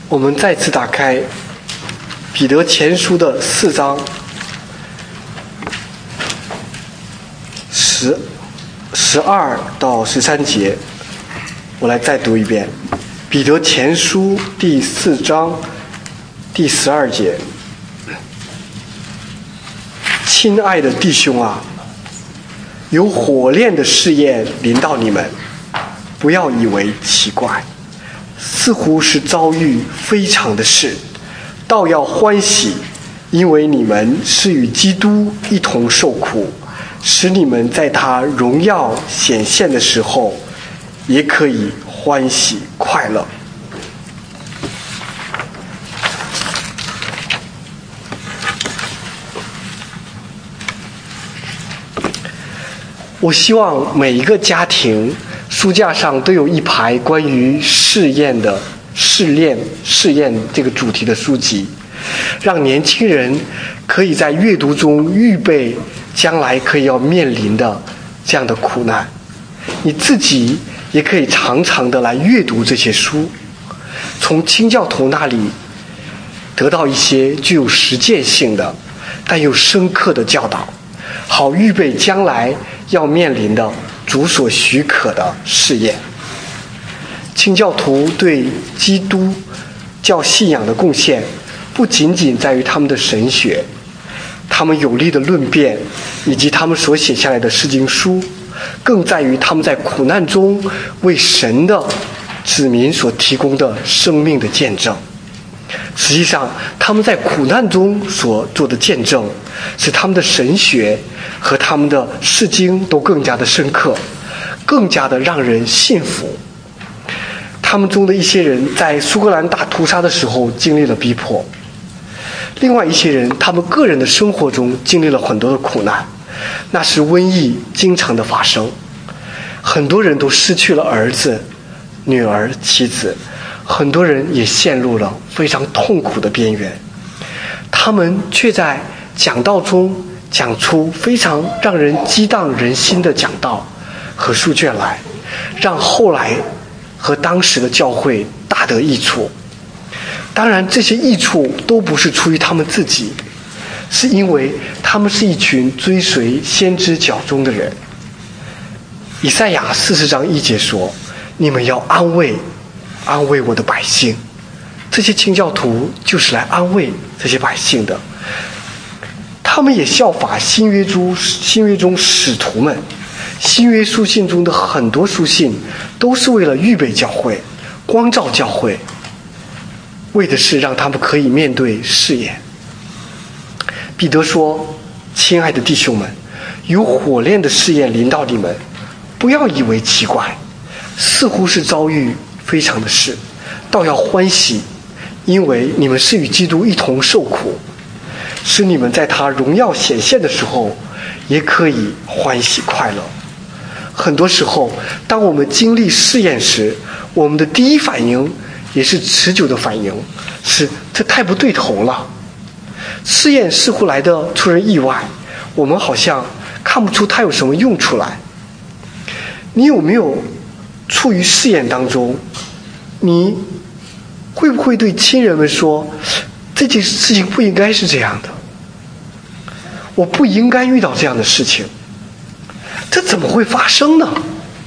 我们再次打开彼得前书的4章12到13节，我来再读一遍。彼得前书第4章第12节：亲爱的弟兄啊，有火炼的试验临到你们，不要以为奇怪，似乎是遭遇非常的事，倒要欢喜，因为你们是与基督一同受苦，使你们在他荣耀显现的时候也可以欢喜快乐。我希望每一个家庭书架上都有一排关于试验这个主题的书籍，让年轻人可以在阅读中预备将来可以要面临的这样的苦难。你自己也可以常常的来阅读这些书，从清教徒那里得到一些具有实践性的但又深刻的教导，好预备将来要面临的主所许可的试验。清教徒对基督教信仰的贡献不仅仅在于他们的神学，他们有力的论辩以及他们所写下来的释经书，更在于他们在苦难中为神的子民所提供的生命的见证。实际上他们在苦难中所做的见证，使他们的神学和他们的释经都更加的深刻，更加的让人信服。他们中的一些人在苏格兰大屠杀的时候经历了逼迫，另外一些人他们个人的生活中经历了很多的苦难，那时瘟疫经常的发生，很多人都失去了儿子、女儿、妻子，很多人也陷入了非常痛苦的边缘。他们却在讲道中讲出非常让人激荡人心的讲道和书卷来，让后来和当时的教会大得益处。当然这些益处都不是出于他们自己，是因为他们是一群追随先知脚中的人。以赛亚40章1节说，你们要安慰我的百姓。这些清教徒就是来安慰这些百姓的。他们也效法新约中使徒们，新约书信中的很多书信都是为了预备教会，光照教会，为的是让他们可以面对试验。彼得说，亲爱的弟兄们，有火炼的试验临到你们，不要以为奇怪，似乎是遭遇非常的事，倒要欢喜，因为你们是与基督一同受苦，使你们在他荣耀显现的时候也可以欢喜快乐。很多时候当我们经历试验时，我们的第一反应也是持久的反应，是这太不对头了。试验似乎来得出人意外，我们好像看不出它有什么用处来。你有没有处于试验当中，你会不会对亲人们说，这件事情不应该是这样的，我不应该遇到这样的事情，这怎么会发生呢？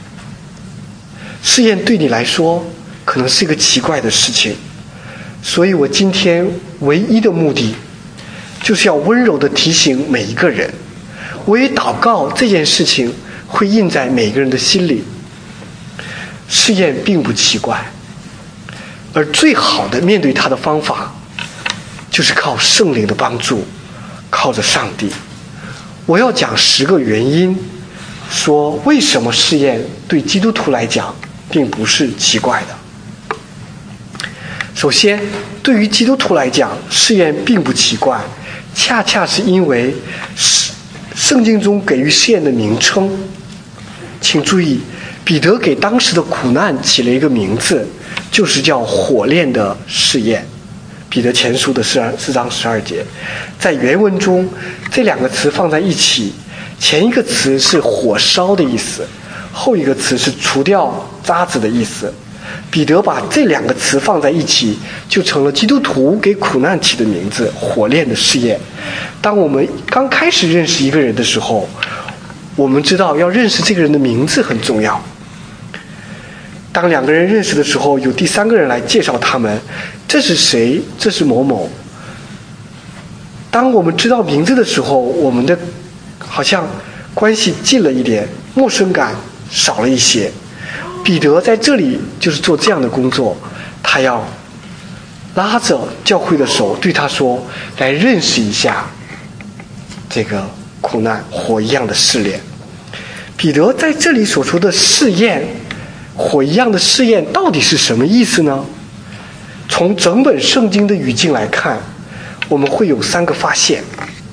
试验对你来说可能是一个奇怪的事情，所以我今天唯一的目的就是要温柔地提醒每一个人，我也祷告这件事情会印在每个人的心里。试验并不奇怪，而最好的面对它的方法就是靠圣灵的帮助，靠着上帝。我要讲10个原因，说为什么试验对基督徒来讲并不是奇怪的。首先，对于基督徒来讲，试验并不奇怪，恰恰是因为圣经中给予试验的名称。请注意，彼得给当时的苦难起了一个名字，就是叫火炼的试验。彼得前书的4章12节，在原文中这2个词放在一起，前一个词是火烧的意思，后一个词是除掉渣子的意思。 彼得把这两个词放在一起，就成了基督徒给苦难起的名字——火炼的试验。当我们刚开始认识一个人的时候，我们知道要认识这个人的名字很重要。当两个人认识的时候，有第三个人来介绍他们，这是谁？这是某某。当我们知道名字的时候，我们的好像关系近了一点，陌生感少了一些。彼得在这里就是做这样的工作，他要拉着教会的手对他说，来认识一下这个苦难火一样的试炼。彼得在这里所说的试验，火一样的试验到底是什么意思呢？从整本圣经的语境来看，我们会有3个发现。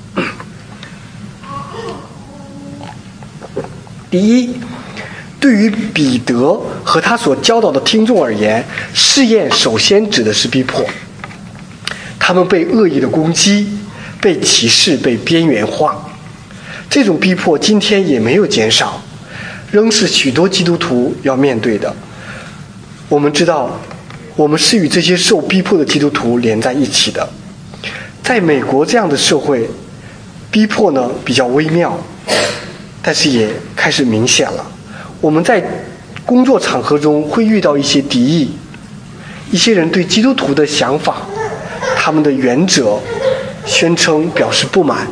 第一，对于彼得和他所教导的听众而言，试验首先指的是逼迫。他们被恶意的攻击，被歧视，被边缘化。这种逼迫今天也没有减少，仍是许多基督徒要面对的。我们知道，我们是与这些受逼迫的基督徒连在一起的。在美国这样的社会，逼迫呢比较微妙，但是也开始明显了。我们在工作场合中会遇到一些敌意，一些人对基督徒的想法、他们的原则、宣称表示不满。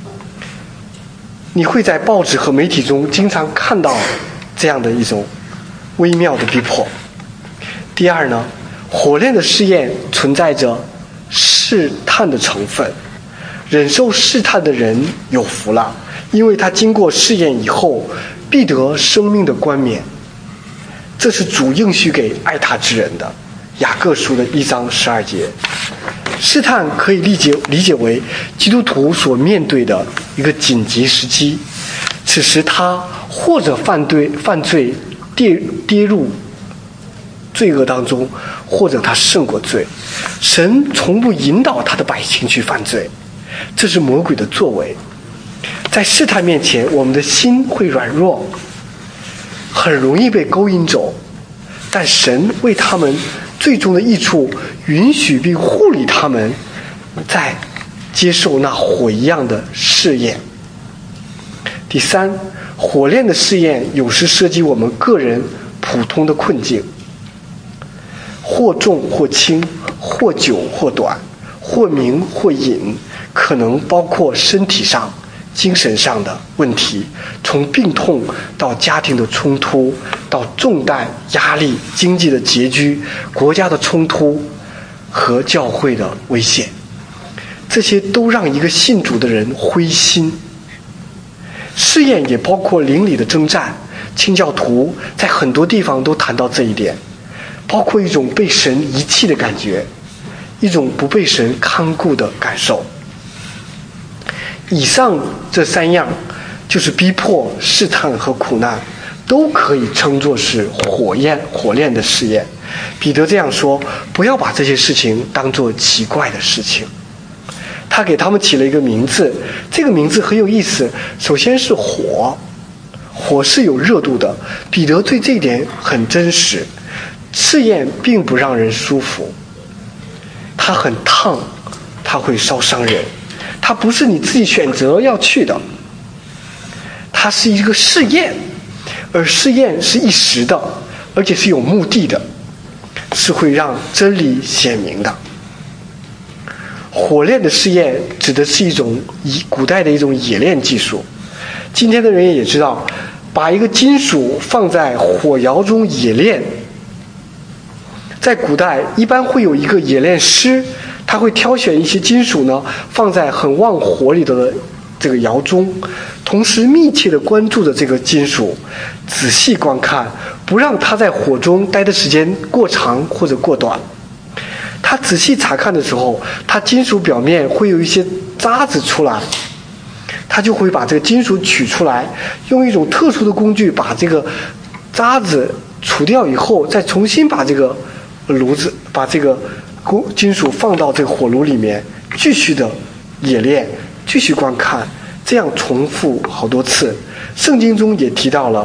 你会在报纸和媒体中经常看到这样的一种微妙的逼迫。第二呢，火炼的试验存在着试探的成分。忍受试探的人有福了，因为他经过试验以后必得生命的冠冕。这是主应许给爱他之人的。雅各书的1章12节。试探可以理解为基督徒所面对的一个紧急时期，此时他或者犯罪跌入罪恶当中，或者他胜过罪。神从不引导他的百姓去犯罪，这是魔鬼的作为。在试探面前，我们的心会软弱，很容易被勾引走，但神为他们最终的益处，允许并护理他们在接受那火一样的试验。第三，火炼的试验有时涉及我们个人普通的困境，或重或轻，或久或短，或明或隐，可能包括身体上、精神上的问题，从病痛到家庭的冲突，到重担、压力、经济的拮据、国家的冲突和教会的危险，这些都让一个信主的人灰心。试验也包括邻里的征战，清教徒在很多地方都谈到这一点，包括一种被神遗弃的感觉，一种不被神看顾的感受。以上这3样，就是逼迫、试探和苦难，都可以称作是火炼的试验。彼得这样说，不要把这些事情当作奇怪的事情。他给他们起了一个名字，这个名字很有意思。首先是火，火是有热度的，彼得对这一点很真实。试验并不让人舒服，它很烫，它会烧伤人，它不是你自己选择要去的，它是一个试验，而试验是一时的，而且是有目的的，是会让真理显明的。火炼的试验指的是一种古代的一种冶炼技术，今天的人也知道，把一个金属放在火窑中冶炼，在古代一般会有一个冶炼师，他会挑选一些金属呢，放在很旺火里的这个窑中，同时密切地关注着这个金属，仔细观看，不让它在火中待的时间过长或者过短。他仔细查看的时候，它金属表面会有一些渣子出来，他就会把这个金属取出来，用一种特殊的工具把这个渣子除掉以后，再重新把这个把这个金属放到这个火炉里面，继续的冶炼，继续观看，这样重复好多次。圣经中也提到了，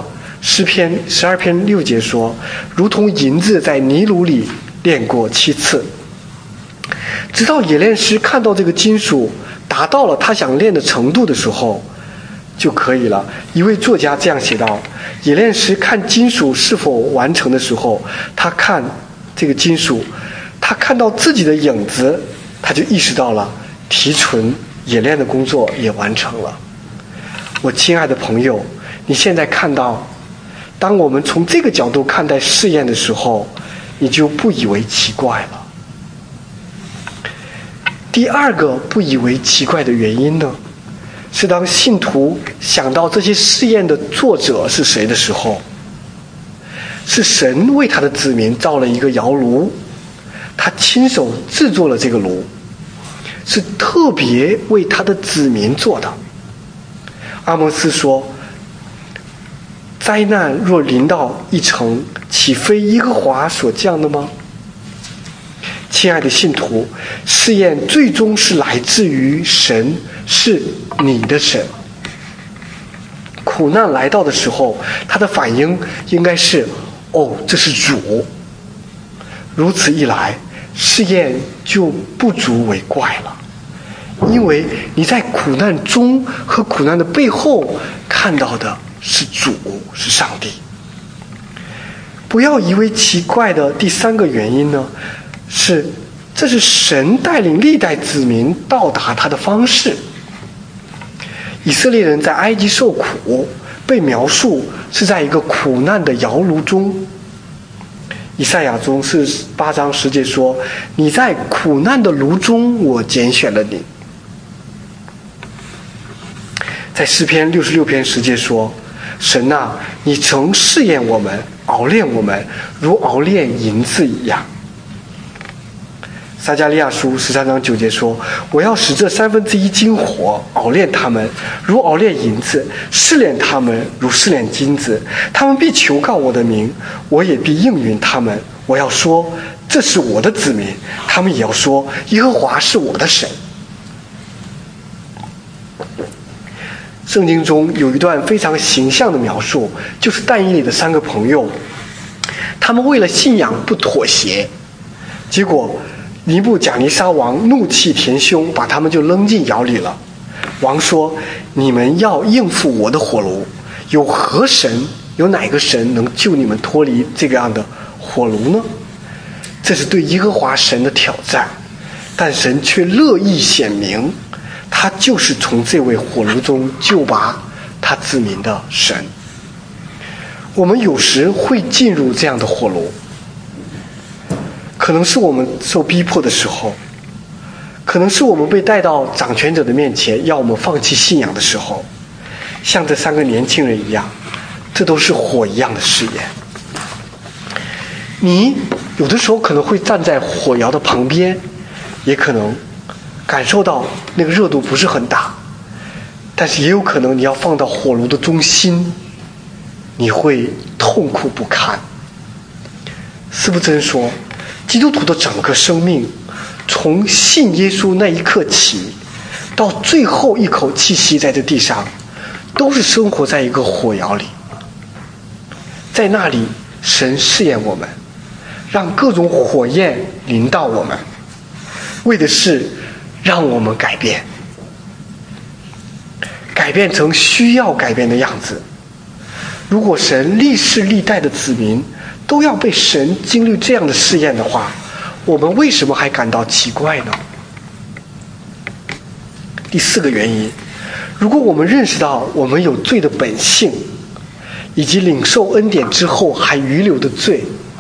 诗篇12篇6节说，如同银子在泥炉里炼过7次。直到冶炼师看到这个金属达到了他想炼的程度的时候就可以了。一位作家这样写道，冶炼师看金属是否完成的时候，他看这个金属，他看到自己的影子，他就意识到了提纯冶炼的工作也完成了。我亲爱的朋友，你现在看到，当我们从这个角度看待试验的时候，你就不以为奇怪了。第二个不以为奇怪的原因呢，是当信徒想到这些试验的作者是谁的时候，是神为他的子民造了一个窑炉，他亲手制作了这个炉，是特别为他的子民做的。阿摩斯说，灾难若临到一城，岂非耶和华所降的吗？亲爱的信徒，试验最终是来自于神，是你的神。苦难来到的时候，他的反应应该是，哦，这是主。如此一来，试验就不足为怪了，因为你在苦难中和苦难的背后看到的是主，是上帝。不要以为奇怪的第三个原因呢，这是神带领历代子民到达他的方式。以色列人在埃及受苦，被描述是在一个苦难的窑炉中。以赛亚中48章10节说，你在苦难的炉中，我拣选了你。在诗篇66篇10节说，神啊，你曾试验我们，熬炼我们，如熬炼银子一样。撒迦利亚书13章9节说，我要使这1/3金火熬炼他们，如熬炼银子，试炼他们，如试炼金子。他们必求告我的名，我也必应允他们。我要说，这是我的子民，他们也要说，耶和华是我的神。圣经中有一段非常形象的描述，就是但以理的3个朋友，他们为了信仰不妥协，结果尼布甲尼撒王怒气填胸，把他们就扔进窑里了。王说，你们要应付我的火炉，有哪个神能救你们脱离这个样的火炉呢？这是对耶和华神的挑战，但神却乐意显明，他就是从这位火炉中救拔他子民的神。我们有时会进入这样的火炉，可能是我们受逼迫的时候，可能是我们被带到掌权者的面前，要我们放弃信仰的时候，像这3个年轻人一样，这都是火一样的试验。你有的时候可能会站在火窑的旁边，也可能感受到那个热度不是很大，但是也有可能你要放到火炉的中心，你会痛苦不堪。司布真说，基督徒的整个生命，从信耶稣那一刻起，到最后一口气息在这地上，都是生活在一个火窑里。在那里，神试验我们，让各种火焰临到我们，为的是让我们改变，改变成需要改变的样子。如果神历世历代的子民都要被神经历这样的试验的话，我们为什么还感到奇怪呢？第4个原因，如果我们认识到我们有罪的本性，以及领受恩典之后还余留的罪，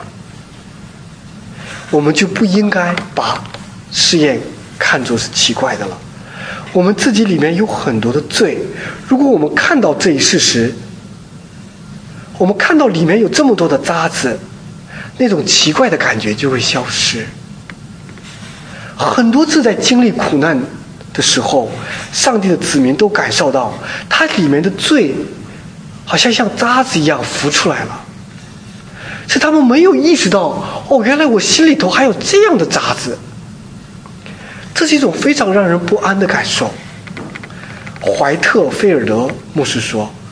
我们就不应该把试验看作是奇怪的了。我们自己里面有很多的罪，如果我们看到这一事实，我们看到里面有这么多的渣子，那种奇怪的感觉就会消失。很多次在经历苦难的时候，上帝的子民都感受到它里面的罪好像渣子一样浮出来了，是他们没有意识到，哦，原来我心里头还有这样的渣子。这是一种非常让人不安的感受。怀特菲尔德牧师说，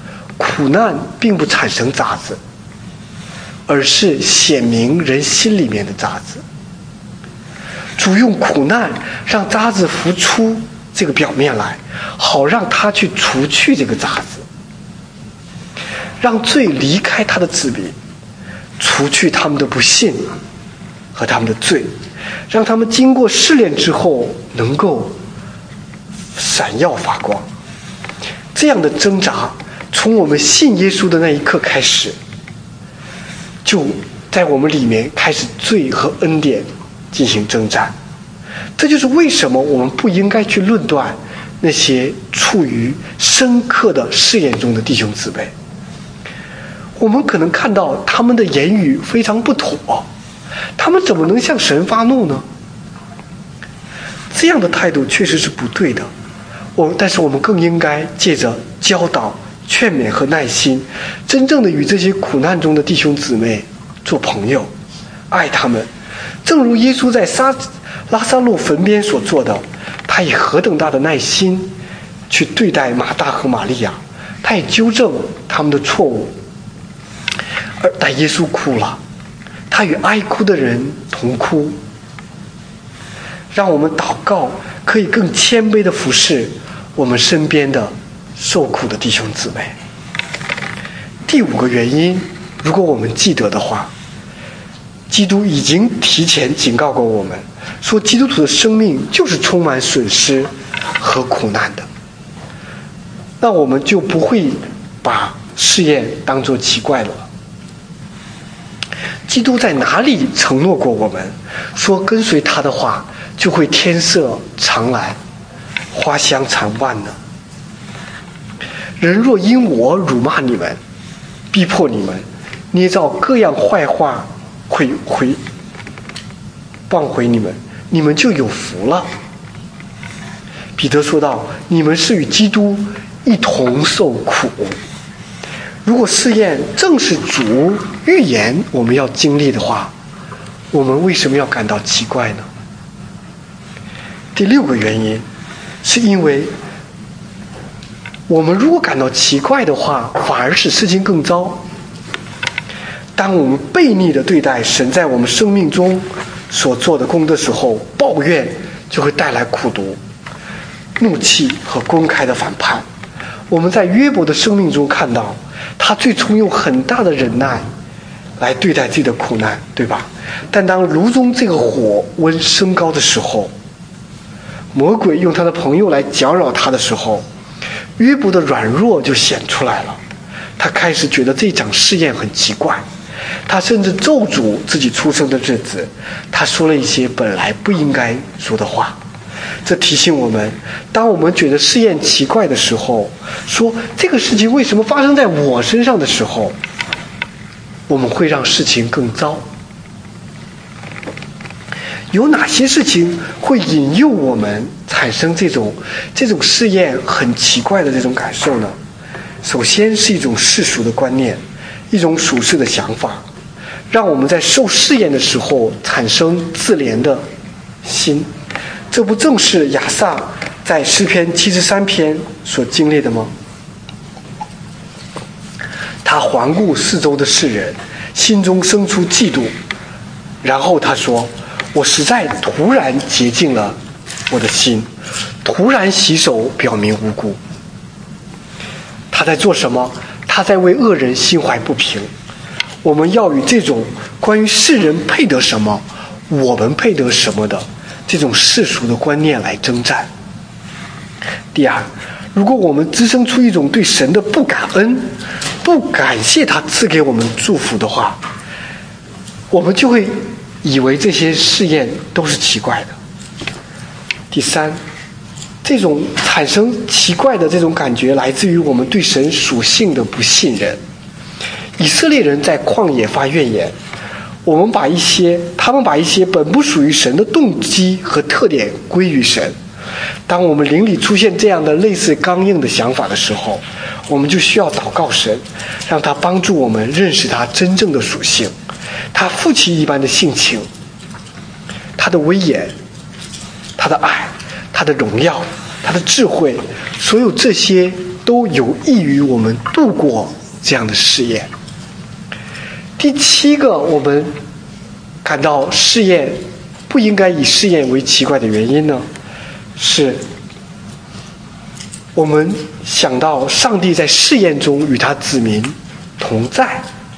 苦难并不产生渣子，而是显明人心里面的渣子。主用苦难让渣子浮出这个表面来，好让他去除去这个渣子，让罪离开他的子民，除去他们的不信和他们的罪，让他们经过试炼之后能够闪耀发光。这样的挣扎从我们信耶稣的那一刻开始，就在我们里面开始罪和恩典进行征战。这就是为什么我们不应该去论断那些处于深刻的试验中的弟兄姊妹。我们可能看到他们的言语非常不妥，他们怎么能向神发怒呢？这样的态度确实是不对的。但是我们更应该借着教导、劝勉和耐心，真正的与这些苦难中的弟兄姊妹做朋友，爱他们。正如耶稣在拉撒路坟边所做的，他以何等大的耐心去对待马大和玛利亚，他也纠正他们的错误。但耶稣哭了，他与哀哭的人同哭。让我们祷告，可以更谦卑地服侍我们身边的受苦的弟兄姊妹。第5个原因，如果我们记得的话，基督已经提前警告过我们，说基督徒的生命就是充满损失和苦难的。那我们就不会把试验当作奇怪了。基督在哪里承诺过我们，说跟随他的话就会天色常蓝，花香常漫呢？人若因我辱骂你们，逼迫你们，捏造各样坏话谤毁你们，你们就有福了。彼得说道，你们是与基督一同受苦。如果试验正是主预言我们要经历的话，我们为什么要感到奇怪呢？第6个原因，是因为我们如果感到奇怪的话，反而使事情更糟。当我们悖逆地对待神在我们生命中所做的功的时候，抱怨就会带来苦毒、怒气和公开的反叛。我们在约伯的生命中看到，他最初用很大的忍耐来对待自己的苦难，对吧？但当炉中这个火温升高的时候，魔鬼用他的朋友来搅扰他的时候，约伯的软弱就显出来了。他开始觉得这场试验很奇怪，他甚至咒诅自己出生的日子，他说了一些本来不应该说的话。这提醒我们，当我们觉得试验奇怪的时候，说这个事情为什么发生在我身上的时候，我们会让事情更糟。有哪些事情会引诱我们产生这种试验很奇怪的这种感受呢？首先是一种世俗的观念，一种属世的想法，让我们在受试验的时候产生自怜的心。这不正是亚萨在诗篇73篇所经历的吗？他环顾四周的世人，心中生出嫉妒，然后他说，我实在突然洁净了我的心，突然洗手表明无辜。他在做什么？他在为恶人心怀不平。我们要与这种关于世人配得什么，我们配得什么的这种世俗的观念来征战。第二，如果我们滋生出一种对神的不感恩、不感谢他赐给我们祝福的话，我们就会以为这些试验都是奇怪的。第三，这种产生奇怪的这种感觉来自于我们对神属性的不信任。以色列人在旷野发怨言，他们把一些本不属于神的动机和特点归于神。当我们灵里出现这样的类似刚硬的想法的时候，我们就需要祷告神，让他帮助我们认识他真正的属性，他父亲一般的性情，他的威严，他的爱，他的荣耀，他的智慧，所有这些都有益于我们度过这样的试验。第7个，我们感到试验不应该以试验为奇怪的原因呢，是我们想到上帝在试验中与他子民同在。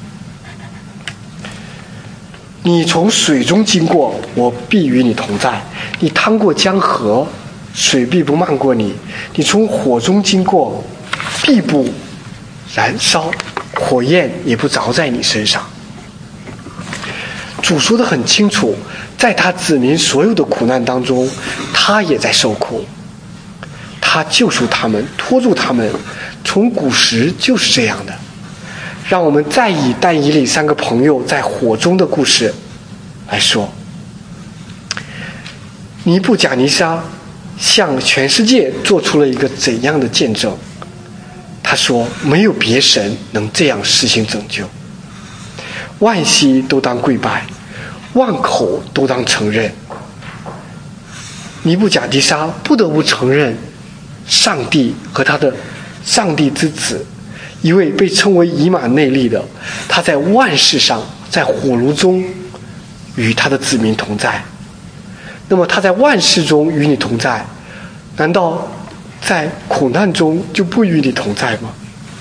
你从水中经过，我必与你同在；你趟过江河，水必不漫过你；你从火中经过，必不燃烧，火焰也不着在你身上。主说得很清楚，在他子民所有的苦难当中，他也在受苦，他救赎他们，拖住他们，从古时就是这样的。让我们再以但以理3个朋友在火中的故事来说。尼布甲尼撒向全世界做出了一个怎样的见证？他说，没有别神能这样实行拯救，万膝都当跪拜，万口都当承认。尼布甲尼撒不得不承认上帝和他的上帝之子，一位被称为以马内利的，他在万事上，在火炉中与他的子民同在。那么他在万事中与你同在，难道在苦难中就不与你同在吗？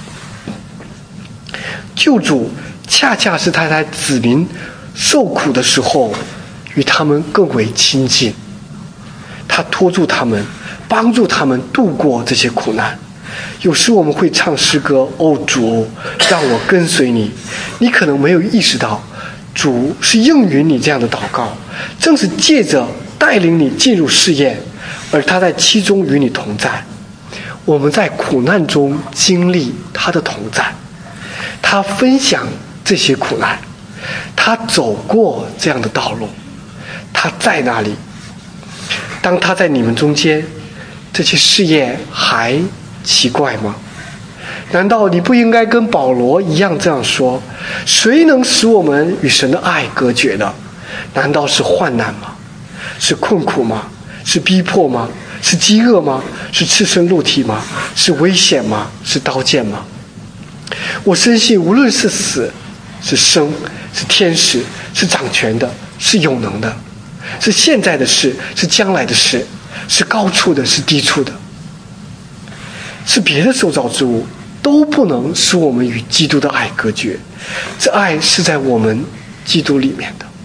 救主恰恰是他在子民受苦的时候与他们更为亲近，他拖住他们，帮助他们度过这些苦难。有时我们会唱诗歌，哦主，让我跟随你。你可能没有意识到，主是应允你这样的祷告，正是借着带领你进入试验，而他在其中与你同在。我们在苦难中经历他的同在，他分享这些苦难，他走过这样的道路，他在那里。当他在你们中间，这些试验还奇怪吗？难道你不应该跟保罗一样这样说，谁能使我们与神的爱隔绝呢？难道是患难吗？是困苦吗？是逼迫吗？是饥饿吗？是赤身露体吗？是危险吗？是刀剑吗？我深信无论是死是生，是天使，是掌权的，是有能的，是现在的事，是将来的事，是高处的，是低处的，是别的受造之物，都不能使我们与基督的爱隔绝。这爱是在我们基督里面的。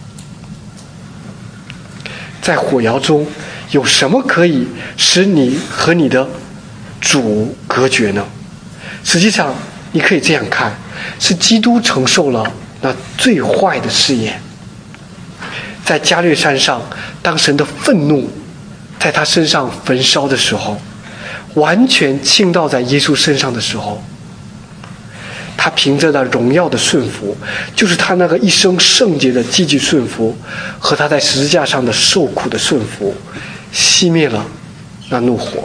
在火窑中有什么可以使你和你的主隔绝呢？实际上你可以这样看，是基督承受了那最坏的试验。在加略山上，当神的愤怒在他身上焚烧的时候，完全倾倒在耶稣身上的时候，他凭着那荣耀的顺服，就是他那个一生圣洁的积极顺服，和他在十字架上的受苦的顺服，熄灭了那怒火。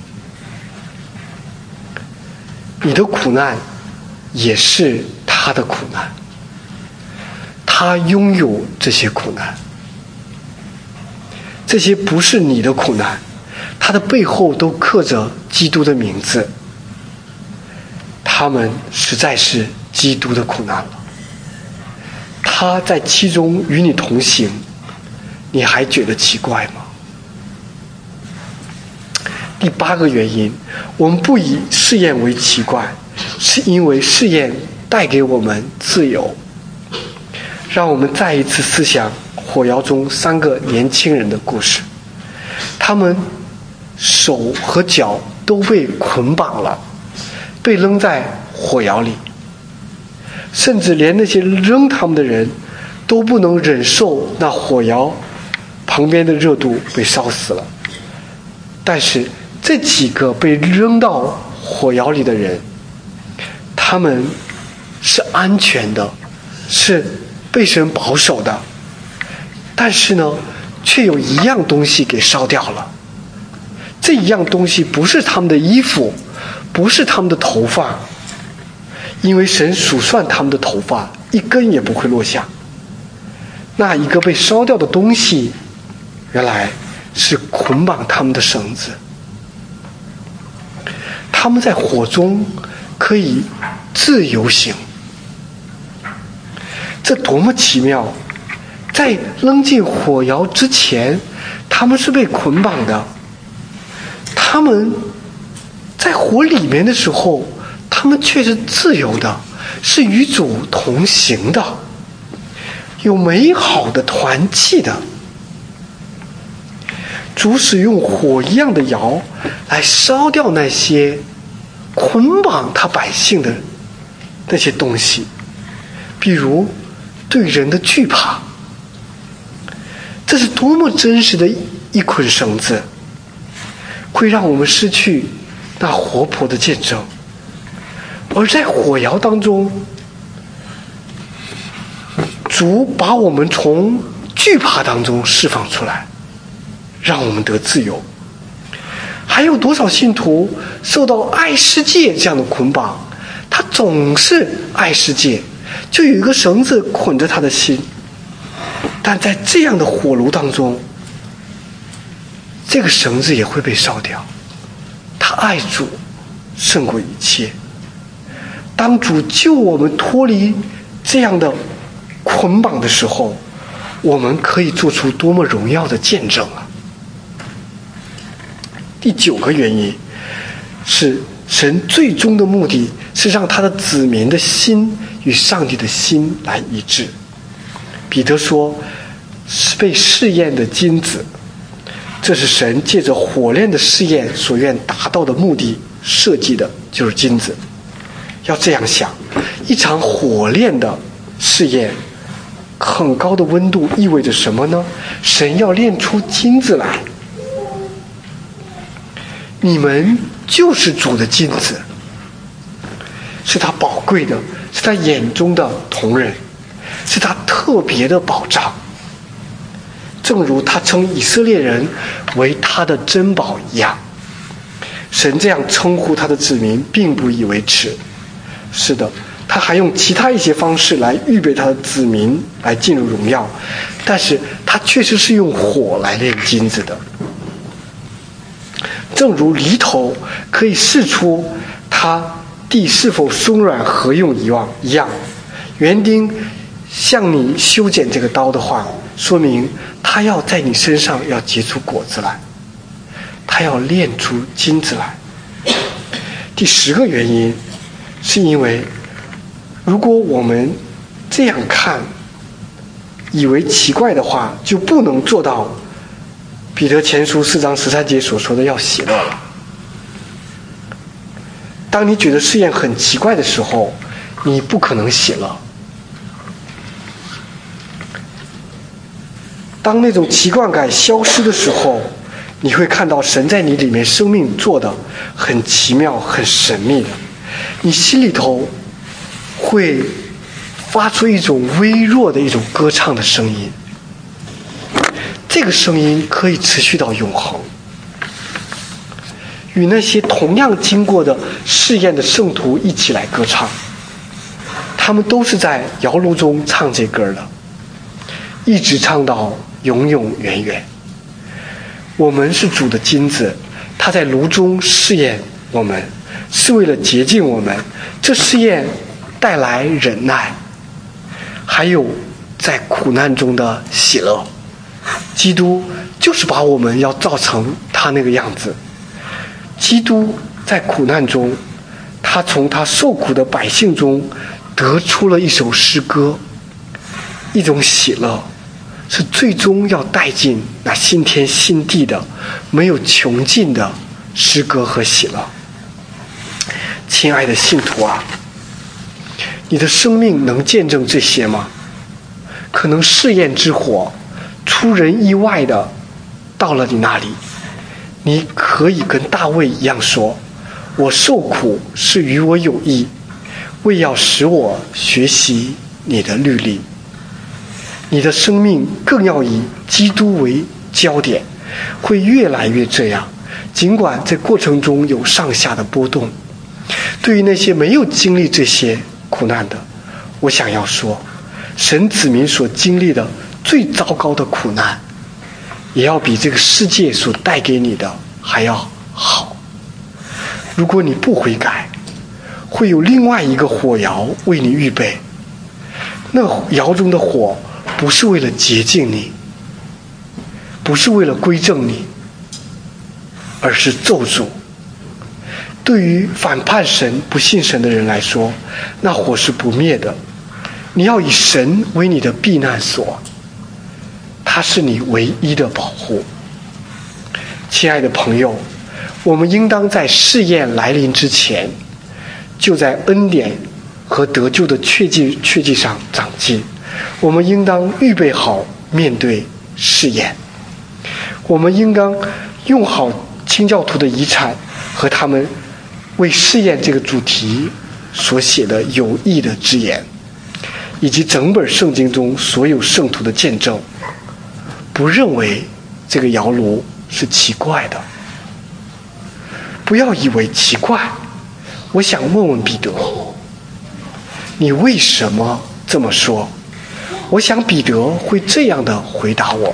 你的苦难也是他的苦难，他拥有这些苦难，这些不是你的苦难，他的背后都刻着基督的名字，他们实在是基督的苦难了。他在其中与你同行，你还觉得奇怪吗？第8个原因，我们不以试验为奇怪，是因为试验带给我们自由。让我们再一次思想火窑中3个年轻人的故事，他们手和脚都被捆绑了，被扔在火窑里，甚至连那些扔他们的人都不能忍受那火窑旁边的热度，被烧死了。但是这几个被扔到火窑里的人，他们是安全的，是被神保守的，但是呢，却有一样东西给烧掉了。这一样东西不是他们的衣服，不是他们的头发，因为神数算他们的头发，一根也不会落下。那一个被烧掉的东西，原来是捆绑他们的绳子。他们在火中可以自由行。这多么奇妙！在扔进火窑之前，他们是被捆绑的；他们在火里面的时候，他们却是自由的，是与主同行的，有美好的团契的。主使用火一样的窑来烧掉那些捆绑他百姓的那些东西，比如对人的惧怕。这是多么真实的一捆绳子，会让我们失去那活泼的见证。而在火窑当中，主把我们从惧怕当中释放出来，让我们得自由。还有多少信徒受到爱世界这样的捆绑，他总是爱世界，就有一个绳子捆着他的心，但在这样的火炉当中，这个绳子也会被烧掉。他爱主胜过一切。当主救我们脱离这样的捆绑的时候，我们可以做出多么荣耀的见证啊！第9个原因是，神最终的目的是让他的子民的心与上帝的心来一致。彼得说，是被试验的金子，这是神借着火炼的试验所愿达到的目的，设计的就是金子。要这样想，一场火炼的试验，很高的温度意味着什么呢？神要炼出金子来。你们就是主的金子，是他宝贵的，是他眼中的瞳人，是他特别的宝藏。正如他称以色列人为他的珍宝一样，神这样称呼他的子民并不以为耻。是的，他还用其他一些方式来预备他的子民来进入荣耀，但是他确实是用火来炼金子的。正如犁头可以试出它地是否松软合用一样，园丁向你修剪这个刀的话，说明他要在你身上要结出果子来，他要炼出金子来。第10个原因是因为，如果我们这样看以为奇怪的话，就不能做到彼得前书4章13节所说的要喜乐了。当你觉得试验很奇怪的时候，你不可能喜乐。当那种奇怪感消失的时候，你会看到神在你里面生命做的很奇妙很神秘的，你心里头会发出一种微弱的一种歌唱的声音，这个声音可以持续到永恒，与那些同样经过的试验的圣徒一起来歌唱。他们都是在窑炉中唱这歌的，一直唱到永永远远。我们是主的金子，他在炉中试验我们，是为了洁净我们。这试验带来忍耐，还有在苦难中的喜乐。基督就是把我们要造成他那个样子。基督在苦难中，他从他受苦的百姓中得出了一首诗歌，一种喜乐，是最终要带进那新天新地的没有穷尽的诗歌和喜乐。亲爱的信徒啊，你的生命能见证这些吗？可能试验之火出人意外的到了你那里，你可以跟大卫一样说，我受苦是与我有益，为要使我学习你的律例。你的生命更要以基督为焦点，会越来越这样，尽管在过程中有上下的波动。对于那些没有经历这些苦难的，我想要说，神子民所经历的最糟糕的苦难，也要比这个世界所带给你的还要好。如果你不悔改， 会有另外一个火窑为你预备。那窑中的火不是为了洁净你，不是为了归正你，而是咒诅。对于反叛神、不信神的人来说，那火是不灭的。你要以神为你的避难所，他是你唯一的保护。亲爱的朋友，我们应当在试验来临之前，就在恩典和得救的确据上长进。我们应当预备好面对试验，我们应当用好清教徒的遗产和他们为试验这个主题所写的有益的箴言，以及整本圣经中所有圣徒的见证，不认为这个窑炉是奇怪的。不要以为奇怪。我想问问彼得，你为什么这么说？我想彼得会这样的回答我。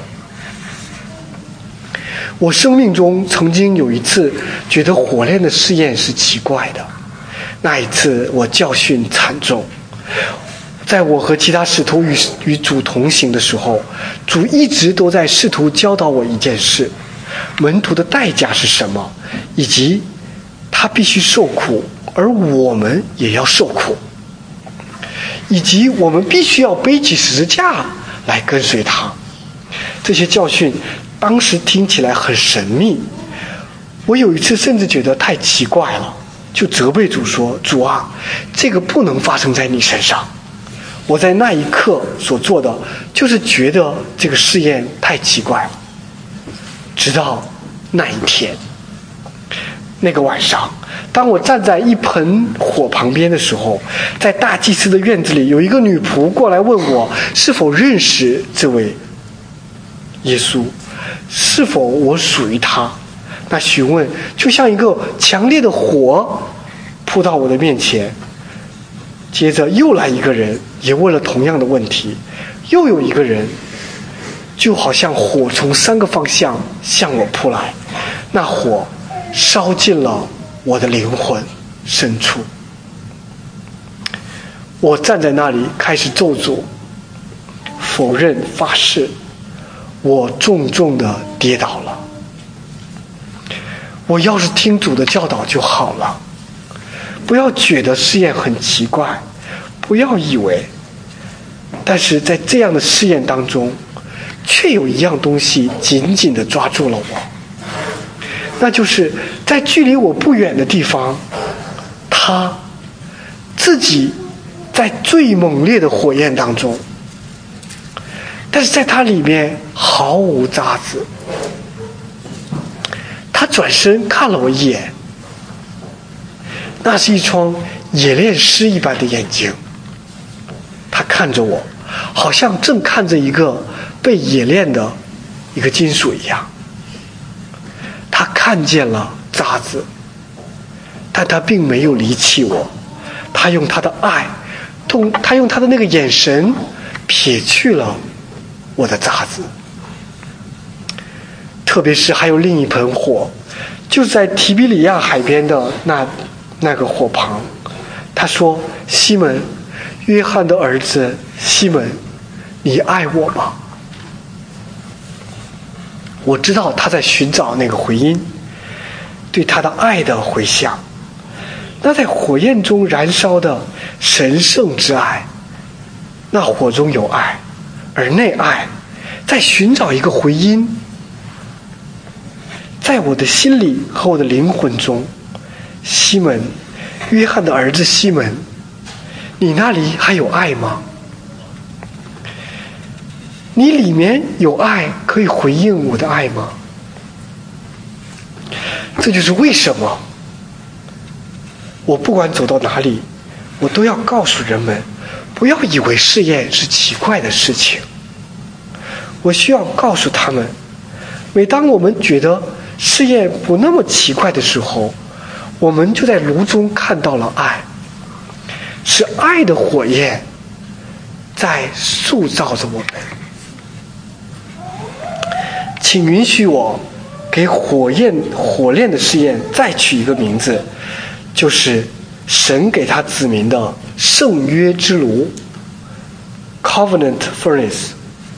我生命中曾经有一次觉得火炼的试验是奇怪的，那一次我教训惨重。在我和其他使徒与主同行的时候，主一直都在试图教导我一件事：门徒的代价是什么，以及他必须受苦，而我们也要受苦，以及我们必须要背起十字架来跟随他。这些教训当时听起来很神秘，我有一次甚至觉得太奇怪了，就责备主说：主啊，这个不能发生在你身上。我在那一刻所做的就是觉得这个试验太奇怪了。直到那一天，那个晚上，当我站在一盆火旁边的时候，在大祭司的院子里，有一个女仆过来问我是否认识这位耶稣，是否我属于他。那询问就像一个强烈的火扑到我的面前。接着又来一个人，也问了同样的问题，又有一个人，就好像火从3个方向向我扑来，那火烧进了我的灵魂深处。我站在那里开始咒诅、否认、发誓，我重重的跌倒了。我要是听主的教导就好了，不要觉得试验很奇怪，不要以为。但是在这样的试验当中，却有一样东西紧紧地抓住了我，那就是在距离我不远的地方，他自己在最猛烈的火焰当中，但是在他里面毫无渣子。他转身看了我一眼，那是一双冶炼师一般的眼睛，他看着我，好像正看着一个被冶炼的一个金属一样。他看见了渣子，但他并没有离弃我，他用他的爱，他用他的那个眼神撇去了我的渣子。特别是还有另一盆火，就在提比里亚海边的那个火旁。他说：西门，约翰的儿子西门，你爱我吗？我知道他在寻找那个回音，对他的爱的回响，那在火焰中燃烧的神圣之爱。那火中有爱，而那爱在寻找一个回音。在我的心里和我的灵魂中，西门，约翰的儿子西门，你那里还有爱吗？你里面有爱可以回应我的爱吗？这就是为什么我不管走到哪里，我都要告诉人们，不要以为试验是奇怪的事情。我需要告诉他们，每当我们觉得试验不那么奇怪的时候，我们就在炉中看到了爱，是爱的火焰在塑造着我们。请允许我给火炼的试验再取一个名字，就是神给他子民的圣约之炉 Covenant Furnace。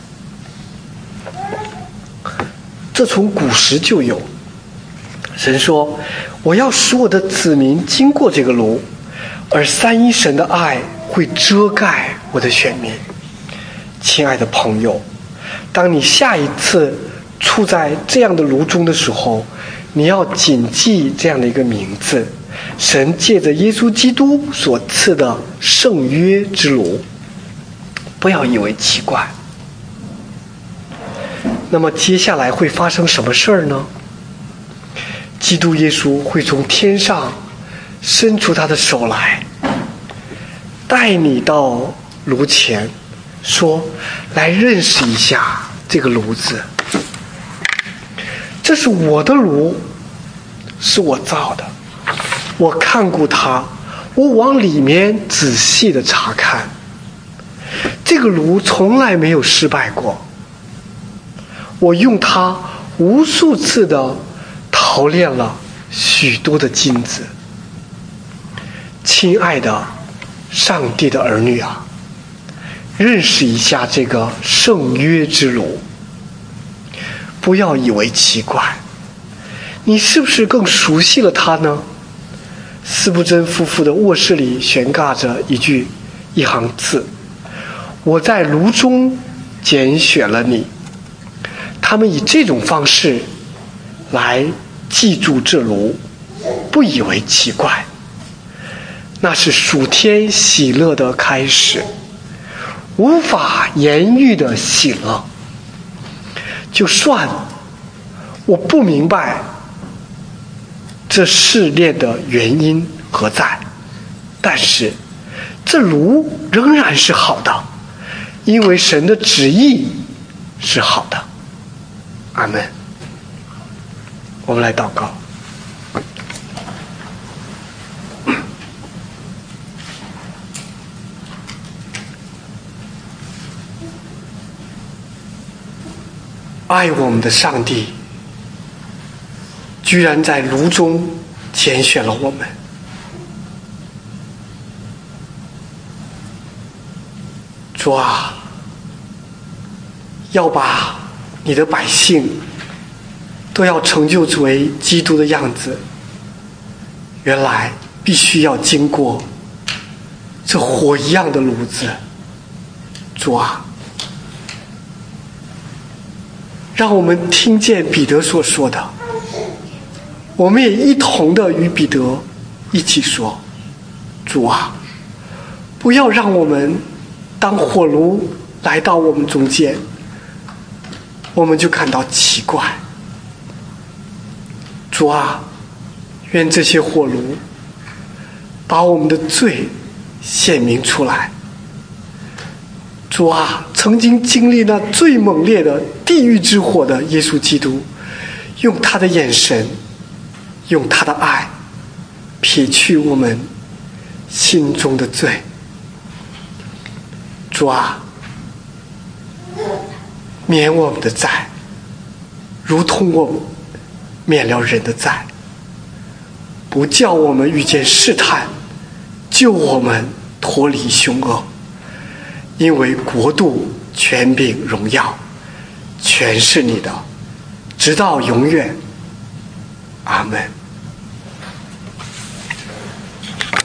这从古时就有。神说，我要使我的子民经过这个炉，而三一神的爱会遮盖我的选民。亲爱的朋友，当你下一次处在这样的炉中的时候，你要谨记这样的一个名字，神借着耶稣基督所赐的圣约之炉。不要以为奇怪。那么接下来会发生什么事儿呢？基督耶稣会从天上伸出他的手来，带你到炉前，说：“来认识一下这个炉子，这是我的炉，是我造的，我看顾它，我往里面仔细的查看，这个炉从来没有失败过。我用它无数次的陶炼了许多的金子。”亲爱的上帝的儿女啊，认识一下这个圣约之炉，不要以为奇怪。你是不是更熟悉了它呢？司布真夫妇的卧室里悬挂着一行字：“我在炉中拣选了你。”他们以这种方式来记住这炉，不以为奇怪。那是属天喜乐的开始，无法言喻的喜乐。就算我不明白这试炼的原因何在，但是这炉仍然是好的，因为神的旨意是好的。阿们。我们来祷告。爱我们的上帝居然在炉中拣选了我们。主啊，要把你的百姓都要成就为基督的样子，原来必须要经过这火一样的炉子。主啊，让我们听见彼得所说的，我们也一同的与彼得一起说：主啊，不要让我们当火炉来到我们中间，我们就感到奇怪。主啊，愿这些火炉把我们的罪显明出来。主啊，曾经经历那最猛烈的地狱之火的耶稣基督，用他的眼神，用他的爱撇去我们心中的罪。主啊，免我们的债，如同我们免了人的债，不叫我们遇见试探，救我们脱离凶恶。因为国度、权柄、荣耀全是你的，直到永远。阿们。